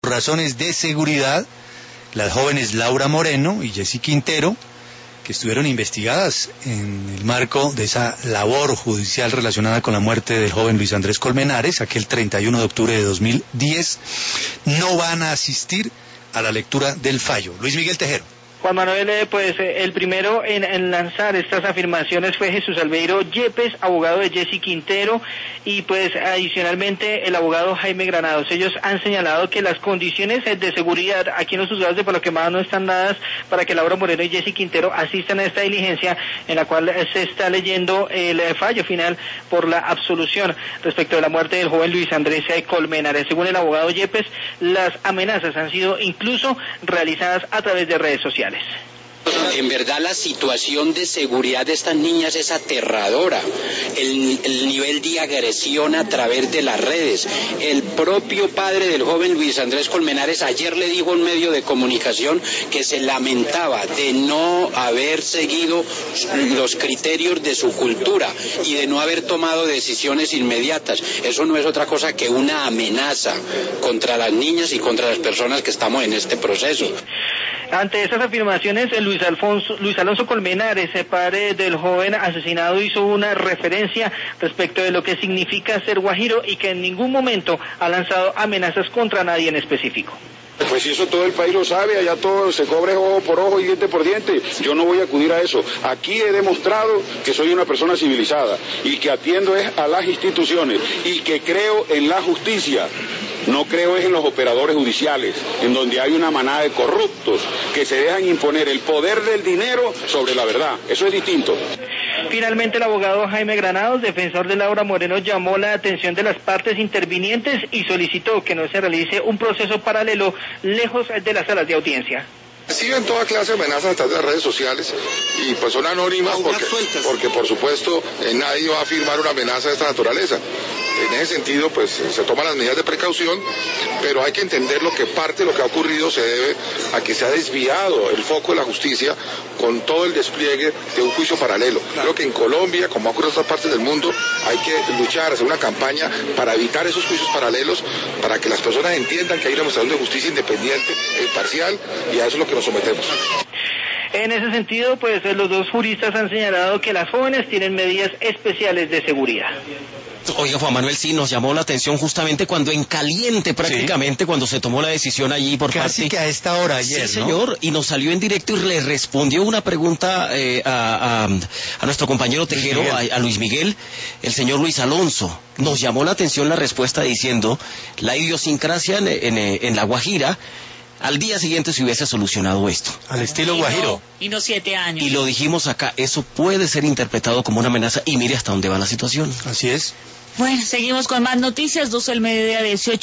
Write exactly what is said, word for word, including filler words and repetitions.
razones de seguridad, las jóvenes Laura Moreno y Jessy Quintero, que estuvieron investigadas en el marco de esa labor judicial relacionada con la muerte del joven Luis Andrés Colmenares, aquel treinta y uno de octubre de dos mil diez, no van a asistir a la lectura del fallo. Luis Miguel Tejero. Juan Manuel, pues el primero en, en lanzar estas afirmaciones fue Jesús Albeiro Yepes, abogado de Jessy Quintero, y pues adicionalmente el abogado Jaime Granados. Ellos han señalado que las condiciones de seguridad aquí en los juzgados de Palo Quemado no están dadas para que Laura Moreno y Jessy Quintero asistan a esta diligencia en la cual se está leyendo el fallo final por la absolución respecto de la muerte del joven Luis Andrés Colmenares. Según el abogado Yepes, las amenazas han sido incluso realizadas a través de redes sociales. En verdad la situación de seguridad de estas niñas es aterradora, el, el nivel de agresión a través de las redes. El propio padre del joven Luis Andrés Colmenares ayer le dijo a un medio de comunicación que se lamentaba de no haber seguido los criterios de su cultura y de no haber tomado decisiones inmediatas. Eso no es otra cosa que una amenaza contra las niñas y contra las personas que estamos en este proceso. Ante esas afirmaciones, Luis Alfonso, Luis Alonso Colmenares, el padre del joven asesinado, hizo una referencia respecto de lo que significa ser guajiro y que en ningún momento ha lanzado amenazas contra nadie en específico. Pues si eso todo el país lo sabe, allá todo se cobre ojo por ojo y diente por diente. Yo no voy a acudir a eso. Aquí he demostrado que soy una persona civilizada y que atiendo es a las instituciones y que creo en la justicia. No creo es en los operadores judiciales, en donde hay una manada de corruptos que se dejan imponer el poder del dinero sobre la verdad. Eso es distinto. Finalmente, el abogado Jaime Granados, defensor de Laura Moreno, llamó la atención de las partes intervinientes y solicitó que no se realice un proceso paralelo lejos de las salas de audiencia. Reciben toda clase de amenazas a través de las redes sociales y pues son anónimas porque, porque por supuesto eh, nadie va a firmar una amenaza de esta naturaleza. En ese sentido pues se toman las medidas de precaución, pero hay que entender lo que parte de lo que ha ocurrido se debe a que se ha desviado el foco de la justicia con todo el despliegue de un juicio paralelo. Creo que en Colombia, como ha ocurrido en otras partes del mundo, hay que luchar, hacer una campaña para evitar esos juicios paralelos, para que las personas entiendan que hay una administración de justicia independiente e imparcial, y a eso es lo que nos sometemos. En ese sentido, pues los dos juristas han señalado que las jóvenes tienen medidas especiales de seguridad. Oiga, Juan Manuel, sí, nos llamó la atención justamente cuando en caliente prácticamente, sí, cuando se tomó la decisión allí por Casi parte... que a esta hora ayer, sí, señor, ¿no? Y nos salió en directo y le respondió una pregunta eh, a, a, a nuestro compañero Tejero, a, a Luis Miguel, el señor Luis Alonso. Nos llamó la atención la respuesta diciendo la idiosincrasia en, en, en La Guajira. Al día siguiente se hubiese solucionado esto. Al estilo guajiro. Y no siete años. Y lo dijimos acá, eso puede ser interpretado como una amenaza y mire hasta dónde va la situación. Así es. Bueno, seguimos con más noticias, doce del mediodía, dieciocho.